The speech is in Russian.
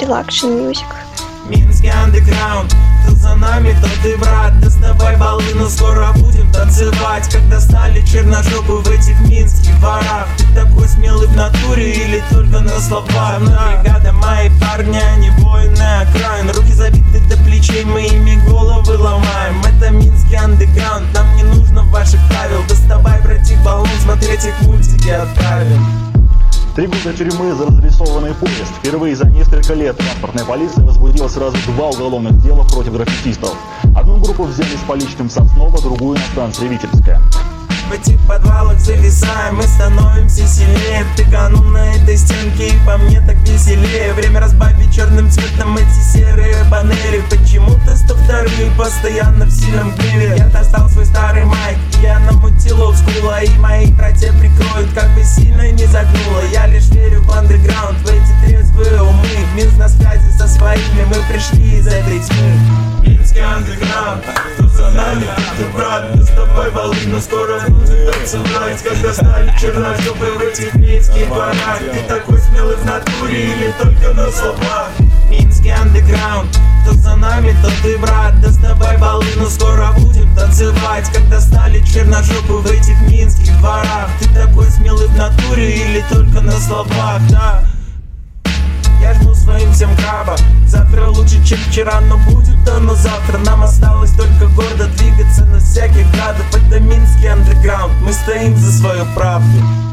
Relaxation Music. Минский андеграунд, кто за нами, тот и брат. Доставай баллы, но скоро будем танцевать. Когда стали черножопы в этих минских ворах. Ты такой смелый в натуре или только на словах? Бригада, мои парни, они воины окраин. Руки забиты до плечей, мы ими головы ломаем. Это минский андеграунд, нам не нужно ваших правил. Доставай, братик, баллон, смотреть их мультики отправим. 3 года тюрьмы за разрисованный поезд. Впервые за несколько лет транспортная полиция возбудила сразу 2 уголовных дела против граффитистов. Одну группу взяли с поличным Соснова, другую на станции Витебская. В этих подвалах зависаем, мы становимся сильнее. Тыгану на этой стенке и по мне так веселее. Время разбавить черным цветом эти серые панели. Почему-то 102-й постоянно в сильном гневе. Я достал свой старый майк, я намутил олдскула. И мои братья прикроют, как бы сильно не загнуло. Я лишь верю в андеграунд, в эти трезвые умы. Минск на связи со своими, мы пришли из этой тьмы. Минский андеграунд, кто за нами, ты брат. Доставай баллы, но скоро будем танцевать. Когда стали черножопы в этих минских ворах. Ты такой смелый в натуре или только на словах? Минский андеграунд, кто за нами, тот и брат. Доставай баллы, но скоро будем танцевать. Когда стали черножопы в этих минских дворах. Ты такой смелый в натуре или только на словах, да? Я жму своим всем крабам. Завтра лучше, чем вчера, но будет оно завтра. Нам осталось только гордо двигаться на всяких градах. Это минский андеграунд, мы стоим за свою правду.